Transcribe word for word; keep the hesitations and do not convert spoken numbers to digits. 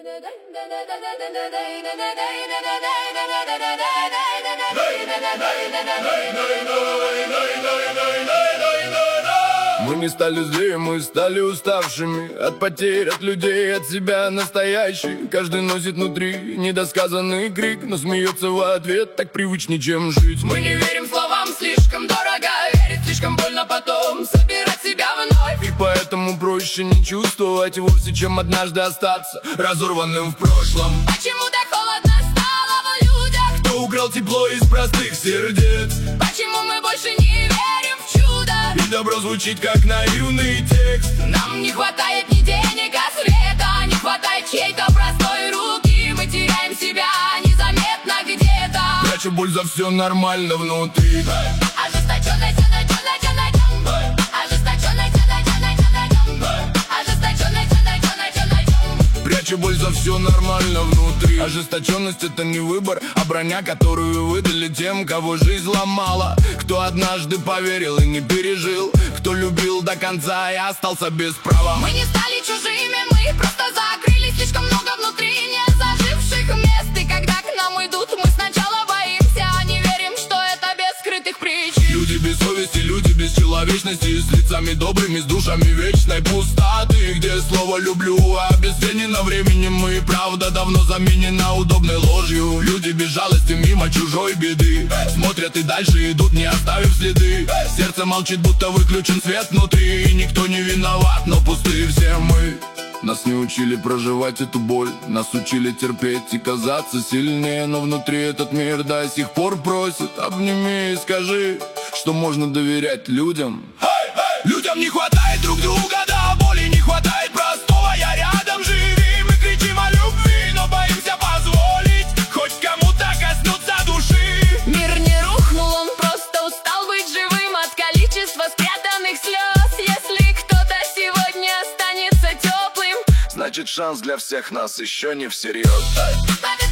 Мы не стали злее, мы стали уставшими от потерь, от людей, от себя настоящий. Каждый носит внутри недосказанный крик, но смеется в ответ, так привычнее, чем жить. Мы не верим словам, слишком дорого верить, слишком больно потом собирать себя вновь. И поэтому проще не чувствовать вовсе, чем однажды остаться разорванным в прошлом. Почему так холодно стало в людях? Кто украл тепло из простых сердец? Почему мы больше не верим в чудо? И добро звучит как наивный текст. Нам не хватает ни денег, а света, не хватает чьей-то простой руки. Мы теряем себя незаметно где-то, пряча боль за все нормально внутри. Ожесточенность, ожесточенность, ожесточенность, ожесточенность, ожесточенность, ожесточенность. Пряча боль за все нормально внутри. Ожесточенность — это не выбор, а броня, которую выдали тем, кого жизнь ломала. Кто однажды поверил и не пережил, кто любил до конца и остался без права. Мы не стали чужими, мы просто закрыли слишком много внутри незаживших мест. И когда к нам идут, мы сначала боимся, а не верим, что это без скрытых причин. Люди без совести, люди без человечности, с лицами добрыми, с душами вечной пустоты, где слово «люблю» обесценено временем, мы правда давно заменена удобной ложью. Люди без жалости мимо чужой беды смотрят и дальше идут, не оставив следы. Сердце молчит, будто выключен свет внутри, и никто не виноват, но пустые все мы. Нас не учили проживать эту боль, нас учили терпеть и казаться сильнее, но внутри этот мир до сих пор просит: обними и скажи, что можно доверять людям. Hey, hey! Людям не хватает друг друга, да, боли не хватает простого «я рядом, живи». Мы кричим о любви, но боимся позволить хоть кому-то коснуться души. Мир не рухнул, он просто устал быть живым от количества спрятанных слез. Если кто-то сегодня останется теплым, значит, шанс для всех нас еще не всерьез.